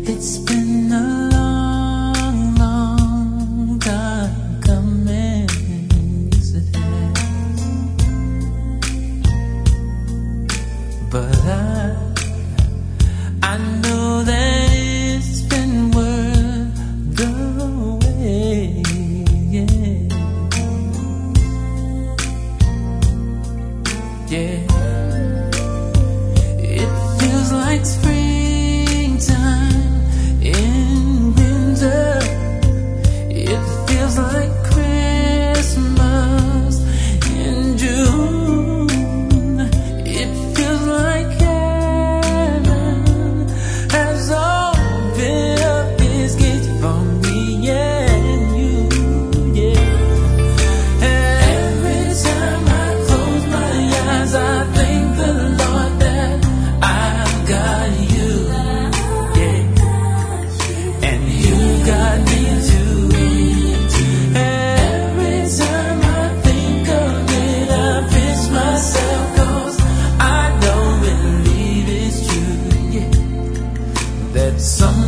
It's been a long, long time coming, yes it has. But I know that it's been worth the wait, yeah. Yeah. It feels like springtime in winter. It feels like Christmas in June. It feels like heaven has opened up its gates for me and you, yeah. Every time I close my eyes, I thank the Lord that I've got you, yeah. And you got me too. Every time I think of it, I pinch myself, 'cause I don't believe it's true, yeah, that some